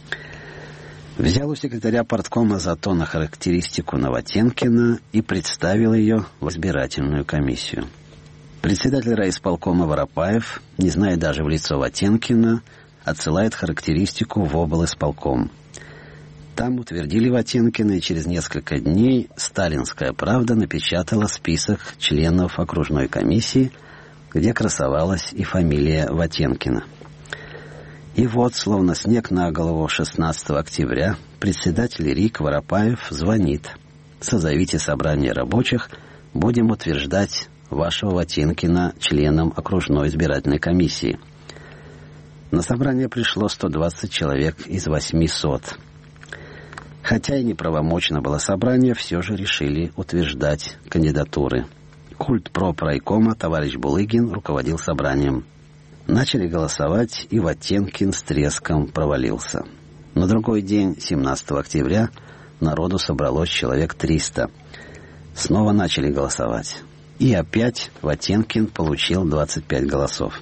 [SPEAKER 19] Взял у секретаря парткома затона характеристику Новотенкина и представил ее в избирательную комиссию. Председатель райисполкома Воропаев, не зная даже в лицо Ватенкина, отсылает характеристику в облисполком. Там утвердили Ватенкина, и через несколько дней «Сталинская правда» напечатала список членов окружной комиссии, где красовалась и фамилия Ватенкина. И вот, словно снег на голову, 16 октября председатель РИК Воропаев звонит: «Созовите собрание рабочих, будем утверждать вашего Ватенкина членом окружной избирательной комиссии». На собрание пришло 120 человек из 800. Хотя и неправомочно было собрание, все же решили утверждать кандидатуры. Культпроп райкома товарищ Булыгин руководил собранием. Начали голосовать, и Ватенкин с треском провалился. На другой день, 17 октября, народу собралось человек 300. Снова начали голосовать. И опять Ватенкин получил 25 голосов.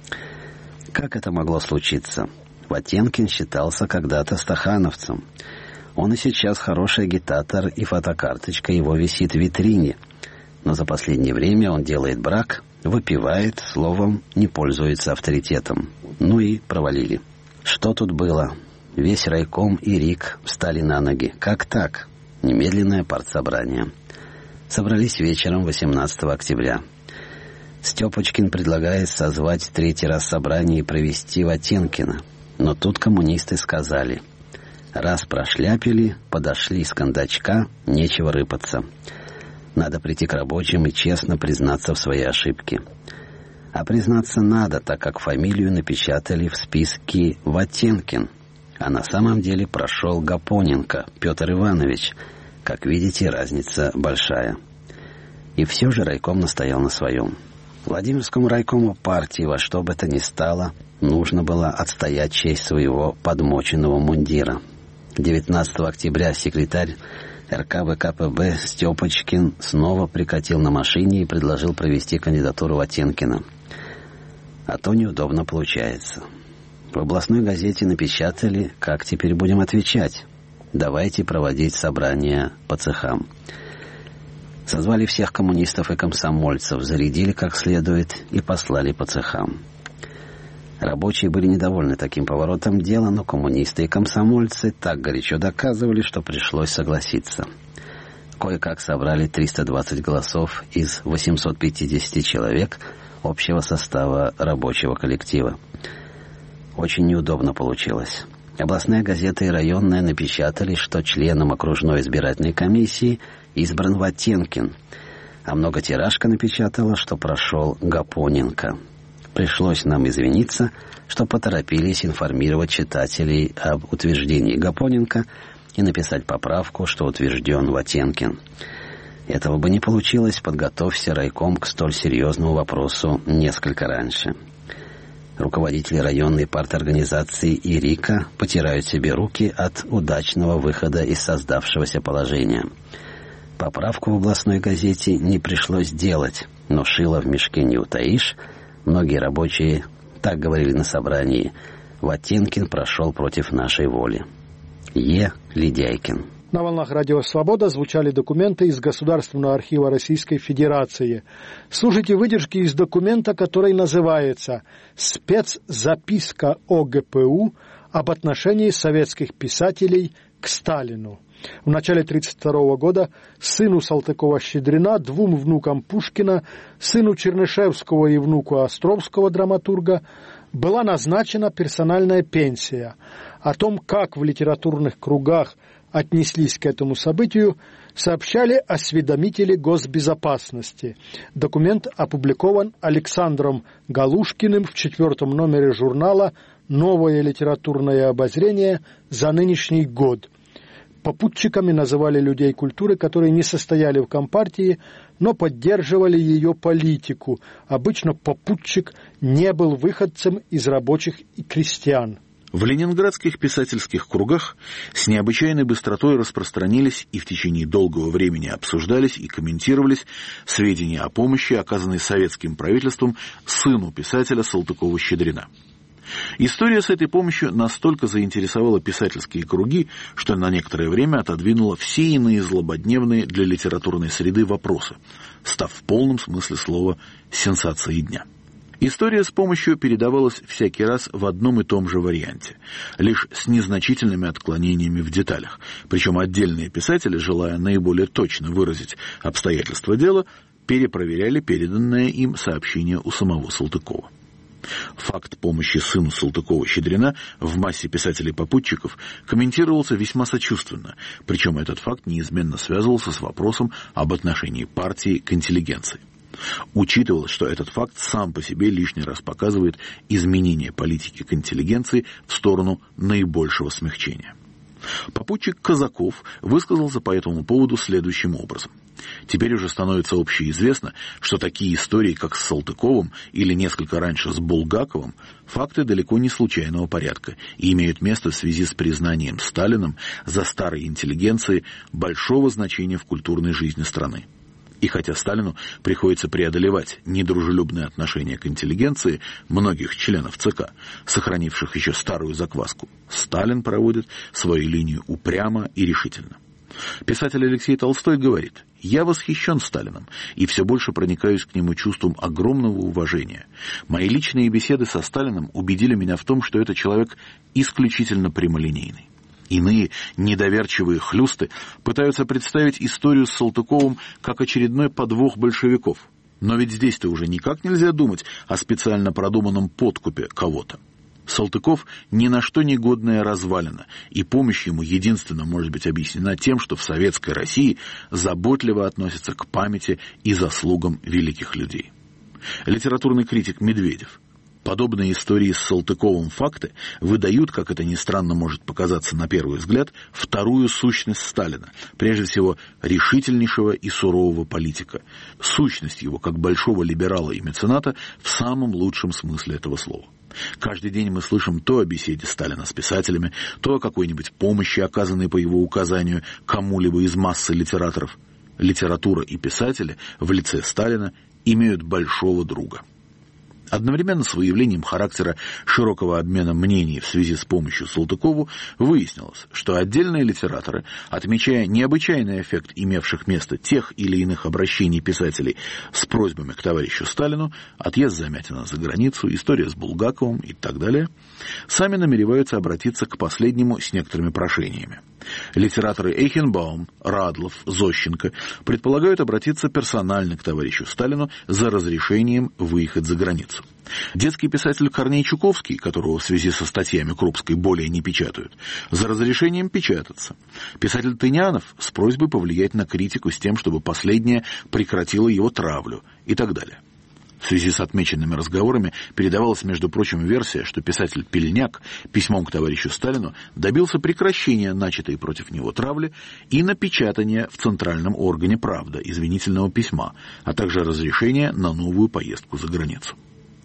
[SPEAKER 19] Как это могло случиться? Ватенкин считался когда-то стахановцем. Он и сейчас хороший агитатор, и фотокарточка его висит в витрине. Но за последнее время он делает брак, выпивает, словом, не пользуется авторитетом. Ну и провалили. Что тут было? Весь райком и РИК встали на ноги. Как так? Немедленное партсобрание. Собрались вечером 18 октября. Степочкин предлагает созвать третий раз собрание и провести Ватенкина. Но тут коммунисты сказали: раз прошляпили, подошли с кондачка, нечего рыпаться. Надо прийти к рабочим и честно признаться в своей ошибке. А признаться надо, так как фамилию напечатали в списке Ватенкин, а на самом деле прошел Гапоненко Петр Иванович. Как видите, разница большая. И все же райком настоял на своем. Владимирскому райкому партии во что бы то ни стало нужно было отстоять честь своего подмоченного мундира. 19 октября секретарь РК ВКПБ Степочкин снова прикатил на машине и предложил провести кандидатуру Ватенкина. А то неудобно получается. В областной газете напечатали, как теперь будем отвечать. Давайте проводить собрания по цехам. Созвали всех коммунистов и комсомольцев, зарядили как следует и послали по цехам. Рабочие были недовольны таким поворотом дела, но коммунисты и комсомольцы так горячо доказывали, что пришлось согласиться. Кое-как собрали 320 голосов из 850 человек общего состава рабочего коллектива. Очень неудобно получилось. Областная газета и районная напечатали, что членом окружной избирательной комиссии избран Ватенкин, а многотиражка напечатала, что прошел Гапоненко. Пришлось нам извиниться, что поторопились информировать читателей об утверждении Гапоненко и написать поправку, что утвержден Ватенкин. Этого бы не получилось, подготовься райком к столь серьезному вопросу несколько раньше. Руководители районной парторганизации и РИКа потирают себе руки от удачного выхода из создавшегося положения. Поправку в областной газете не пришлось делать, но шило в мешке не утаишь. Многие рабочие так говорили на собрании. Ватенкин прошел против нашей воли. Е. Ледяйкин.
[SPEAKER 2] На волнах Радио Свобода звучали документы из Государственного архива Российской Федерации. Слушайте выдержки из документа, который называется «Спецзаписка ОГПУ об отношении советских писателей к Сталину». В начале 1932 года сыну Салтыкова-Щедрина, двум внукам Пушкина, сыну Чернышевского и внуку Островского драматурга была назначена персональная пенсия. О том, как в литературных кругах отнеслись к этому событию, сообщали осведомители госбезопасности. Документ опубликован Александром Галушкиным в 4 номере журнала «Новое литературное обозрение» за нынешний год. Попутчиками называли людей культуры, которые не состояли в Компартии, но поддерживали ее политику. Обычно попутчик не был выходцем из рабочих и крестьян.
[SPEAKER 1] В ленинградских писательских кругах с необычайной быстротой распространились и в течение долгого времени обсуждались и комментировались сведения о помощи, оказанной советским правительством сыну писателя Салтыкова-Щедрина. История с этой помощью настолько заинтересовала писательские круги, что на некоторое время отодвинула все иные злободневные для литературной среды вопросы, став в полном смысле слова сенсацией дня. История с помощью передавалась всякий раз в одном и том же варианте, лишь с незначительными отклонениями в деталях, причем отдельные писатели, желая наиболее точно выразить обстоятельства дела, перепроверяли переданное им сообщение у самого Салтыкова. Факт помощи сыну Салтыкова-Щедрина в массе писателей-попутчиков комментировался весьма сочувственно, причем этот факт неизменно связывался с вопросом об отношении партии к интеллигенции. Учитывалось, что этот факт сам по себе лишний раз показывает изменение политики к интеллигенции в сторону наибольшего смягчения. Попутчик Казаков высказался по этому поводу следующим образом. Теперь уже становится общеизвестно, что такие истории, как с Салтыковым или несколько раньше с Булгаковым, факты далеко не случайного порядка и имеют место в связи с признанием Сталиным за старой интеллигенцией большого значения в культурной жизни страны. И хотя Сталину приходится преодолевать недружелюбное отношение к интеллигенции многих членов ЦК, сохранивших еще старую закваску, Сталин проводит свою линию упрямо и решительно. Писатель Алексей Толстой говорит: «Я восхищен Сталиным и все больше проникаюсь к нему чувством огромного уважения. Мои личные беседы со Сталиным убедили меня в том, что это человек исключительно прямолинейный». Иные недоверчивые хлюсты пытаются представить историю с Салтыковым как очередной подвох большевиков. Но ведь здесь-то уже никак нельзя думать о специально продуманном подкупе кого-то. Салтыков ни на что не годная развалина, и помощь ему единственно может быть объяснена тем, что в советской России заботливо относятся к памяти и заслугам великих людей. Литературный критик Медведев: подобные истории с Салтыковым факты выдают, как это ни странно может показаться на первый взгляд, вторую сущность Сталина, прежде всего решительнейшего и сурового политика, сущность его как большого либерала и мецената в самом лучшем смысле этого слова. Каждый день мы слышим то о беседе Сталина с писателями, то о какой-нибудь помощи, оказанной по его указанию кому-либо из массы литераторов. Литература и писатели в лице Сталина имеют большого друга. Одновременно с выявлением характера широкого обмена мнений в связи с помощью Салтыкову выяснилось, что отдельные литераторы, отмечая необычайный эффект имевших место тех или иных обращений писателей с просьбами к товарищу Сталину, отъезд Замятина за границу, история с Булгаковым и так далее, сами намереваются обратиться к последнему с некоторыми прошениями. Литераторы Эйхенбаум, Радлов, Зощенко предполагают обратиться персонально к товарищу Сталину за разрешением выехать за границу. Детский писатель Корней Чуковский, которого в связи со статьями Крупской более не печатают, за разрешением печататься. Писатель Тынянов с просьбой повлиять на критику с тем, чтобы последняя прекратила его травлю и так далее. В связи с отмеченными разговорами передавалась, между прочим, версия, что писатель Пельняк письмом к товарищу Сталину добился прекращения начатой против него травли и напечатания в Центральном органе «Правда» извинительного письма, а также разрешения на новую поездку за границу.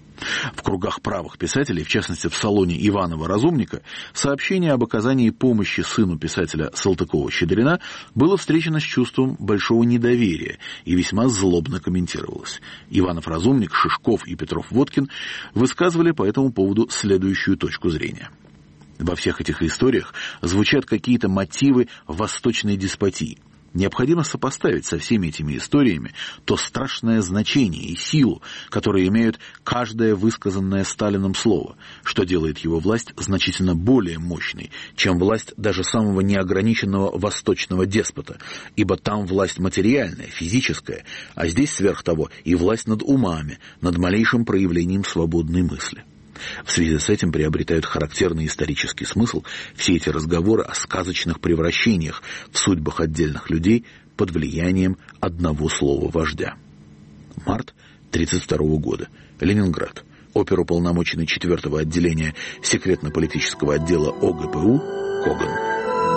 [SPEAKER 1] В кругах правых писателей, в частности в салоне Иванова-Разумника, сообщение об оказании помощи сыну писателя Салтыкова-Щедрина было встречено с чувством большого недоверия и весьма злобно комментировалось. Иванов-Разумник, Шишков и Петров-Водкин высказывали по этому поводу следующую точку зрения. Во всех этих историях звучат какие-то мотивы восточной деспотии. Необходимо сопоставить со всеми этими историями то страшное значение и силу, которые имеют каждое высказанное Сталином слово, что делает его власть значительно более мощной, чем власть даже самого неограниченного восточного деспота, ибо там власть материальная, физическая, а здесь сверх того и власть над умами, над малейшим проявлением свободной мысли. В связи с этим приобретают характерный исторический смысл все эти разговоры о сказочных превращениях в судьбах отдельных людей под влиянием одного слова вождя. Март 1932 года. Ленинград. Оперуполномоченный 4-го отделения секретно-политического отдела ОГПУ Коган.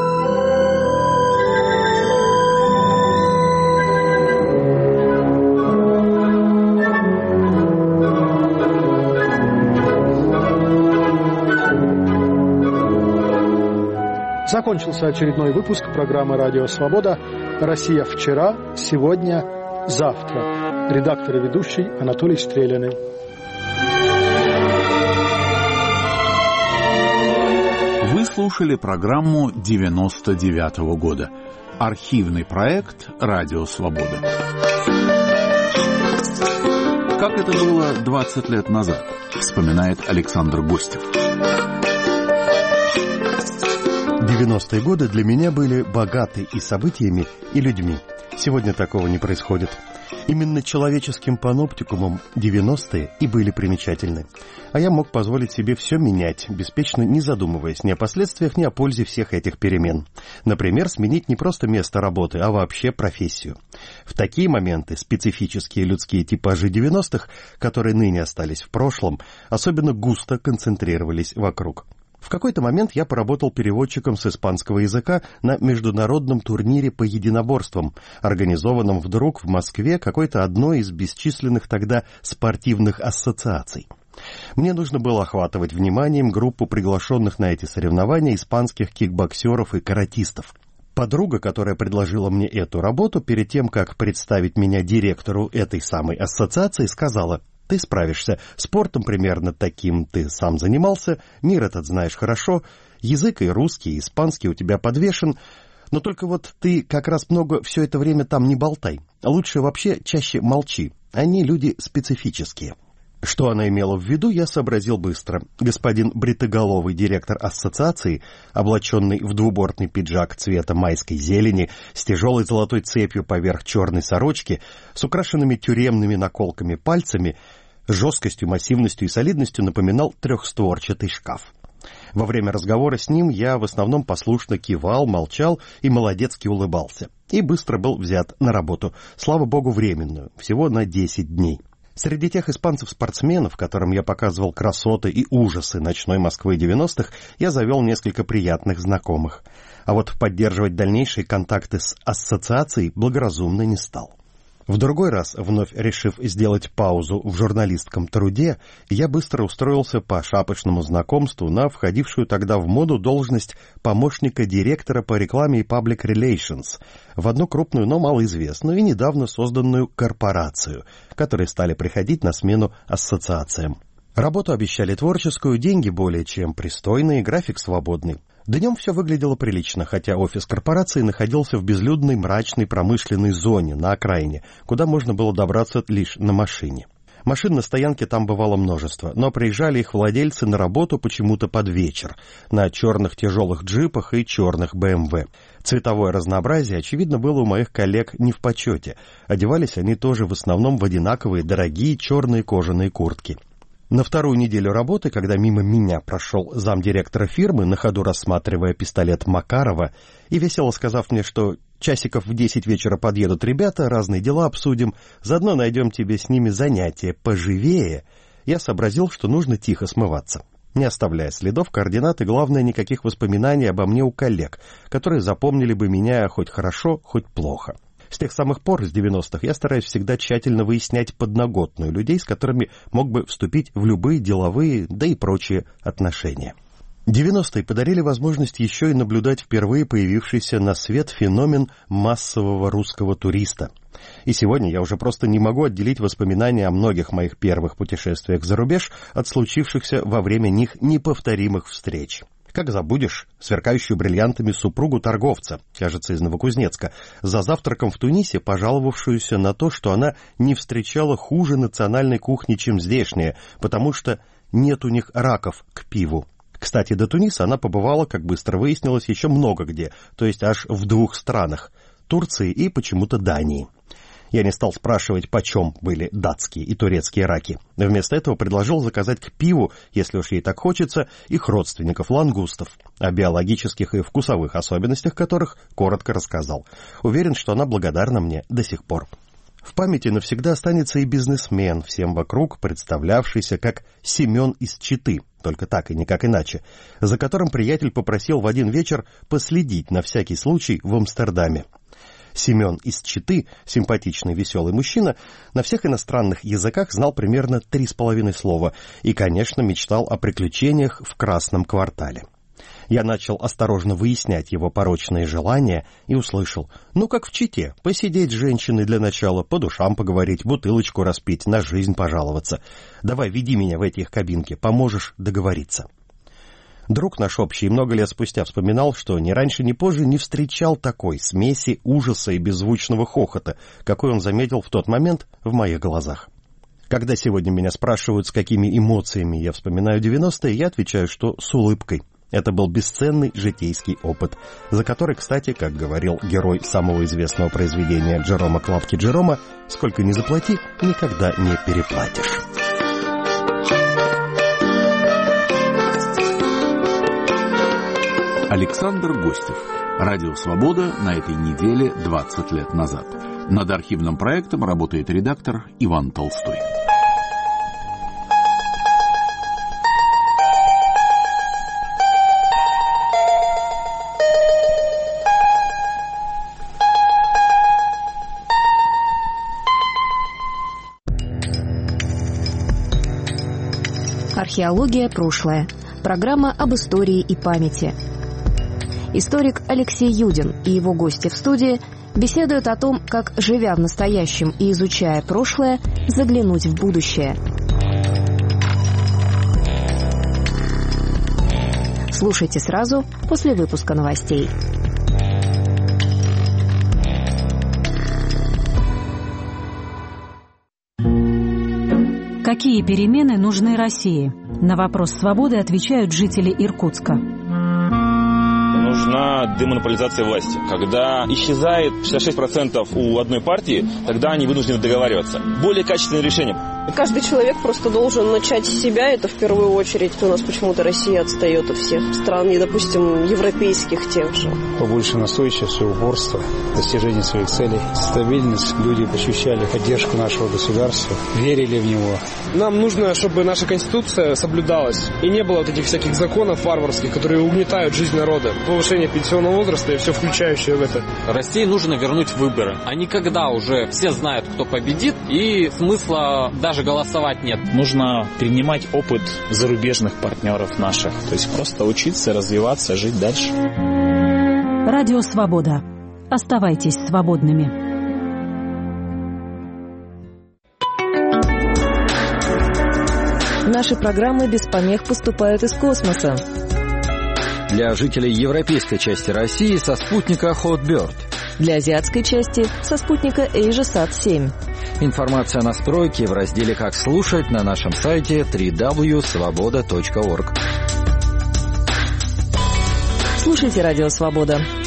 [SPEAKER 2] Закончился очередной выпуск программы «Радио Свобода». «Россия вчера, сегодня, завтра». Редактор и ведущий Анатолий Стрелянный.
[SPEAKER 1] Вы слушали программу 99-го года. Архивный проект «Радио Свобода». Как это было 20 лет назад, вспоминает Александр Гостев.
[SPEAKER 20] 90-е годы для меня были богаты и событиями, и людьми. Сегодня такого не происходит. Именно человеческим паноптикумом 90-е и были примечательны. А я мог позволить себе все менять, беспечно не задумываясь ни о последствиях, ни о пользе всех этих перемен. Например, сменить не просто место работы, а вообще профессию. В такие моменты специфические людские типажи 90-х, которые ныне остались в прошлом, особенно густо концентрировались вокруг. В какой-то момент я поработал переводчиком с испанского языка на международном турнире по единоборствам, организованном вдруг в Москве какой-то одной из бесчисленных тогда спортивных ассоциаций. Мне нужно было охватывать вниманием группу приглашенных на эти соревнования испанских кикбоксеров и каратистов. Подруга, которая предложила мне эту работу, перед тем, как представить меня директору этой самой ассоциации, сказала: «Ты справишься. Спортом примерно таким ты сам занимался, мир этот знаешь хорошо, язык и русский, и испанский у тебя подвешен, но только вот ты как раз много все это время там не болтай. Лучше вообще чаще молчи. Они люди специфические». Что она имела в виду, я сообразил быстро. Господин бритоголовый директор ассоциации, облаченный в двубортный пиджак цвета майской зелени, с тяжелой золотой цепью поверх черной сорочки, с украшенными тюремными наколками пальцами, жесткостью, массивностью и солидностью напоминал трехстворчатый шкаф. Во время разговора с ним я в основном послушно кивал, молчал и молодецки улыбался. И быстро был взят на работу, слава богу, временную, всего на 10 дней. Среди тех испанцев-спортсменов, которым я показывал красоты и ужасы ночной Москвы 90-х, я завел несколько приятных знакомых. А вот поддерживать дальнейшие контакты с ассоциацией благоразумно не стал. В другой раз, вновь решив сделать паузу в журналистском труде, я быстро устроился по шапочному знакомству на входившую тогда в моду должность помощника директора по рекламе и public relations в одну крупную, но малоизвестную и недавно созданную корпорацию, которые стали приходить на смену ассоциациям. Работу обещали творческую, деньги более чем пристойные, график свободный. Днем все выглядело прилично, хотя офис корпорации находился в безлюдной мрачной промышленной зоне на окраине, куда можно было добраться лишь на машине. Машин на стоянке там бывало множество, но приезжали их владельцы на работу почему-то под вечер, на черных тяжелых джипах и черных БМВ. Цветовое разнообразие, очевидно, было у моих коллег не в почете. Одевались они тоже в основном в одинаковые дорогие черные кожаные куртки. На вторую неделю работы, когда мимо меня прошел замдиректора фирмы, на ходу рассматривая пистолет Макарова, и весело сказав мне, что часиков в 10 вечера подъедут ребята, разные дела обсудим, заодно найдем тебе с ними занятие поживее, я сообразил, что нужно тихо смываться, не оставляя следов, координат и, главное, никаких воспоминаний обо мне у коллег, которые запомнили бы меня хоть хорошо, хоть плохо. С тех самых пор, с 90-х, я стараюсь всегда тщательно выяснять подноготную людей, с которыми мог бы вступить в любые деловые, да и прочие отношения. 90-е подарили возможность еще и наблюдать впервые появившийся на свет феномен массового русского туриста. И сегодня я уже просто не могу отделить воспоминания о многих моих первых путешествиях за рубеж от случившихся во время них неповторимых встреч. Как забудешь сверкающую бриллиантами супругу торговца, кажется, из Новокузнецка, за завтраком в Тунисе пожаловавшуюся на то, что она не встречала хуже национальной кухни, чем здешняя, потому что нет у них раков к пиву. Кстати, до Туниса она побывала, как быстро выяснилось, еще много где, то есть аж в 2 странах – Турции и почему-то Дании. Я не стал спрашивать, почем были датские и турецкие раки. Вместо этого предложил заказать к пиву, если уж ей так хочется, их родственников лангустов, о биологических и вкусовых особенностях которых коротко рассказал. Уверен, что она благодарна мне до сих пор. В памяти навсегда останется и бизнесмен, всем вокруг представлявшийся как Семен из Читы, только так и никак иначе, за которым приятель попросил в один вечер последить на всякий случай в Амстердаме. Семен из Читы, симпатичный веселый мужчина, на всех иностранных языках знал примерно 3,5 слова и, конечно, мечтал о приключениях в Красном квартале. Я начал осторожно выяснять его порочные желания и услышал: ну, как в Чите, посидеть с женщиной для начала, по душам поговорить, бутылочку распить, на жизнь пожаловаться. Давай, веди меня в эти их кабинки, поможешь договориться. Друг наш общий много лет спустя вспоминал, что ни раньше, ни позже не встречал такой смеси ужаса и беззвучного хохота, какой он заметил в тот момент в моих глазах. Когда сегодня меня спрашивают, с какими эмоциями я вспоминаю 90-е, я отвечаю, что с улыбкой. Это был бесценный житейский опыт, за который, кстати, как говорил герой самого известного произведения Джерома Клапки Джерома, сколько ни заплати, никогда не переплатишь.
[SPEAKER 1] Александр Гостев. Радио «Свобода» на этой неделе 20 лет назад. Над архивным проектом работает редактор Иван Толстой.
[SPEAKER 21] Археология. Прошлое. Программа об истории и памяти. Историк Алексей Юдин и его гости в студии беседуют о том, как, живя в настоящем и изучая прошлое, заглянуть в будущее. Слушайте сразу после выпуска новостей.
[SPEAKER 3] Какие перемены нужны России? На вопрос «Свободы» отвечают жители Иркутска.
[SPEAKER 22] Нужна демонополизация власти. Когда исчезает 66% у одной партии, тогда они вынуждены договариваться. Более качественное решение.
[SPEAKER 4] Каждый человек просто должен начать с себя, это в первую очередь. У нас почему-то Россия отстает от всех стран, и, допустим, европейских тех же.
[SPEAKER 5] Побольше настойчивости, упорства, достижения своих целей, стабильность. Люди ощущали поддержку нашего государства, верили в него.
[SPEAKER 23] Нам нужно, чтобы наша Конституция соблюдалась, и не было вот этих всяких законов варварских, которые угнетают жизнь народа. Повышение пенсионного возраста и все включающее в это.
[SPEAKER 24] России нужно вернуть выборы. А не когда уже все знают, кто победит, и смысла даже голосовать нет.
[SPEAKER 25] Нужно перенимать опыт зарубежных партнеров наших. То есть просто учиться, развиваться, жить дальше.
[SPEAKER 3] Радио «Свобода». Оставайтесь свободными.
[SPEAKER 21] Наши программы без помех поступают из космоса.
[SPEAKER 26] Для жителей европейской части России со спутника Hotbird.
[SPEAKER 21] Для азиатской части со спутника AsiaSat-7.
[SPEAKER 26] Информация о настройке в разделе «Как слушать» на нашем сайте www.svoboda.org.
[SPEAKER 21] Слушайте «Радио Свобода».